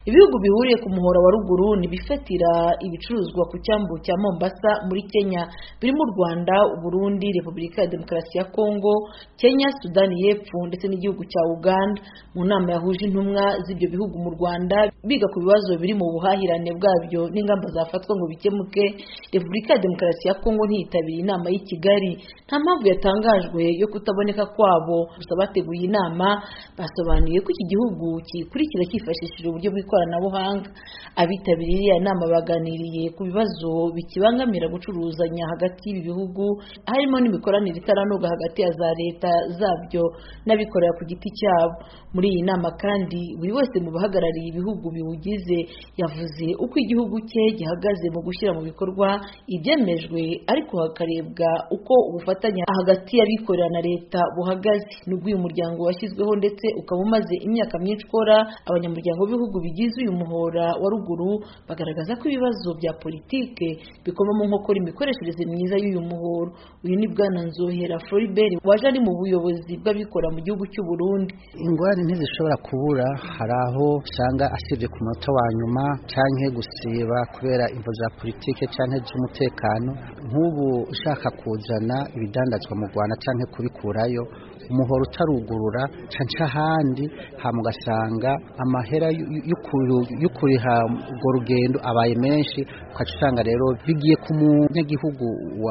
Ibihugu bihuriye ku muhora wa ruguru nibifatira ibicuruzwa ku cyambu cya Mombasa muri Kenya birimo u Rwanda, Burundi, Repubulika ya Demokarasi ya Kongo, Kenya, Sudani y'Epfo ndetse n'igihugu cya Uganda. Mu nama yahuje intumwa z'ibyo bihugu mu Rwanda biga ku bibazo biri mu buhahirane bwabyo n'ingamba zafatwa ngo bikemuke, Repubulika ya Demokarasi ya Kongo ntiyitabiriye inama y'i Kigali. Nta mpamvu yatangajwe yo kutaboneka kwabo, gusa bateguye inama basobanuye ko iki gihugu kikurikira cyifashishije uburyo bw'ikoranabuhanga. Abitabiriye iyi nama baganiriye ku bibazo bikibangamira gucuruzanya hagati y'ibi bihugu, harimo n'imikoranire itaranoga hagati ya za leta zabyo n'abikorera ku giti cyabo. Muri iyi nama kandi buri wese mu bahagarariye ibihugu biwugize yavuze uko igihugu cye gihagaze mu gushyira mu bikorwa ibyemejwe, ariko hakarebwa uko ubufatanye hagati y'abikorera na leta buhagaze. Nubwo uyu muryango washyizweho ndetse ukaba umaze imyaka myinshi ukora, abanyamuryango b'ibihugu bigize uyu muhora wa ruguru bagaragaza ko ibibazo bya politike bikoma mu nkokora imikoreshereze myiza y'uyu muhoro. Uyu ni Bwana Nzohera Floribert waje ari mu buyobozi bw'abikora mu gihugu cy'u Burundi. Ingwara ntizishobora kubura, hari aho usanga asibye ku munota wa nyuma canke gusiba kubera imvo za politike canke z'umutekano. Nk'ubu ushaka kuzana ibidandazwa mu Rwanda canke kubikurayo, umuhoro utarugurura canke ahandi hamugasanga amahera y'ukuriha urwo rugendo abaye menshi, ukacusanga rero bigiye ku munyagihugu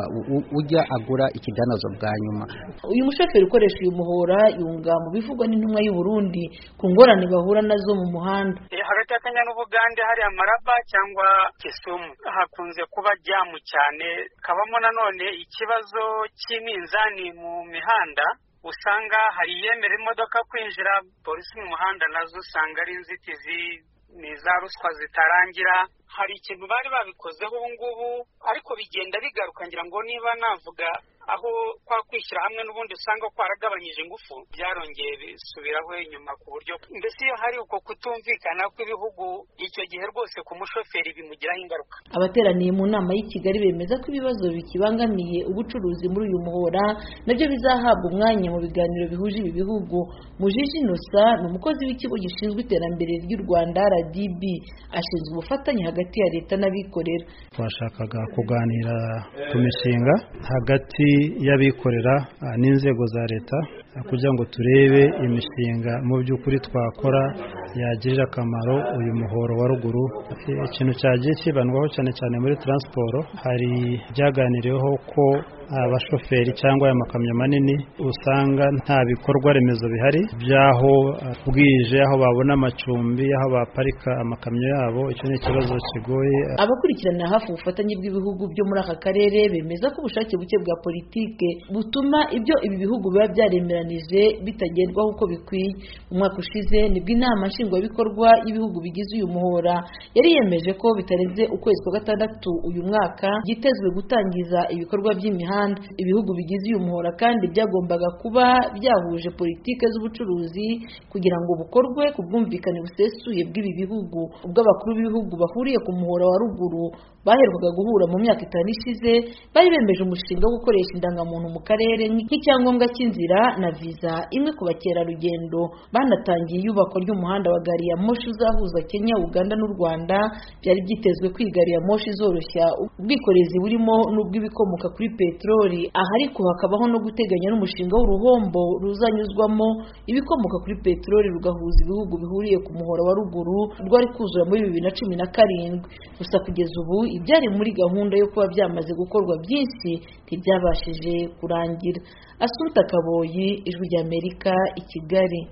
ujya agura ikidandazwa bwa nyuma. Uyu mushoferi ukoresha uyu muhora yunga mu bivugwa n'intumwa y'u Burundi ku ngorane bahura nazo mu muhanda. Hagati ya Kenya n'Ubugande hari Amaraba cyangwa Kisumu hakunze kuba jamu cyane, kabamo nanone ikibazo cy'iminzani mu mihanda. Usanga hari yemera imodoka kwinjira, polisi mu muhanda nazo usanga ari inzitizi, ni za ruswa zitarangira. Hari ikintu bari babikozeho ubu ngubu ariko bigenda bigaruka, ngira ngo niba navuga aho kwa kwishyira hamwe n'ubundi usanga kwaragabanyije ingufu, byarongeye bisubiraho inyuma, ku buryo mbese iyo hari uko kutumvikana kw'ibihugu icyo gihe rwose ku mushoferi bimugiraho ingaruka. Abateraniye mu nama y'i Kigali bemeza ko ibibazo bikibangamiye ubucuruzi muri uyu muhora nabyo bizahabwa umwanya mu biganiro bihuje ibi bihugu. Mujiji Innocent ni umukozi w'ikigo gishinzwe iterambere ry'u Rwanda RDB, ashinzwe ubufatanye hagati ya leta n'abikorera. Twashakaga kuganira ku mishinga hagati y'abikorera n'inzego za leta kugira ngo turebe imishinga mu by'ukuri twakora yagirira akamaro uyu muhoro wa ruguru. Ikintu cyagiye kibandwaho cyane cyane muri transport, hari byaganiriweho ko abashoferi cyangwa aya makamyo manini usanga nta bikorwa remezo bihari byaho bwije, aho babona amacumbi, aho baparika amakamyo yabo. Icyo ni ikibazo kigoye. Abakurikirana hafi ubufatanye bw'ibihugu byo muri aka karere bemeza ko ubushake buke bwa politike butuma ibyo ibi bihugu biba byaremeranije bitagerwaho uko bikwiye. Mu mwaka ushize nibwo inama nshingwabikorwa y'ibihugu bigize uyu muhora yari yemeje ko bitarenze ukwezi kwa gatandatu uyu mwaka byitezwe gutangiza ibikorwa by'imihanda. Ibihugu bigize uyu muhora kandi byagombaga kuba byahuje politike z'ubucuruzi kugira ngo bukorwe ku bwumvikane busesuye bw'ibi bihugu. Ubwo abakuru b'ibihugu bahuriye ku muhora wa ruguru baherukaga guhura mu myaka 5 ishize, bari bemeje umushinga wo gukoresha indangamuntu mu karere nk'icyangombwa cy'inzira na viza imwe ku bakerarugendo. Banatangiye iyubakwa ry'umuhanda wa gari ya moshi uzahuza Kenya, Uganda n'u Rwanda. Byari byitezwe ko gari ya moshi izoroshya ubwikorezi burimo n'ubw'ibikomoka kuri peteroli. Aha ariko hakabaho no guteganya n'umushinga w'uruhombo ruzanyuzwamo ibikomoka kuri peteroli rugahuza ibihugu bihuriye ku muhora wa ruguru, rwari kuzura muri 2017. Gusa kugeza ubu ibyari muri gahunda yo kuba byamaze gukorwa byinshi ntibyabashije kurangira. Assumpta Kaboyi, Ijwi ry'Amerika, i Kigali.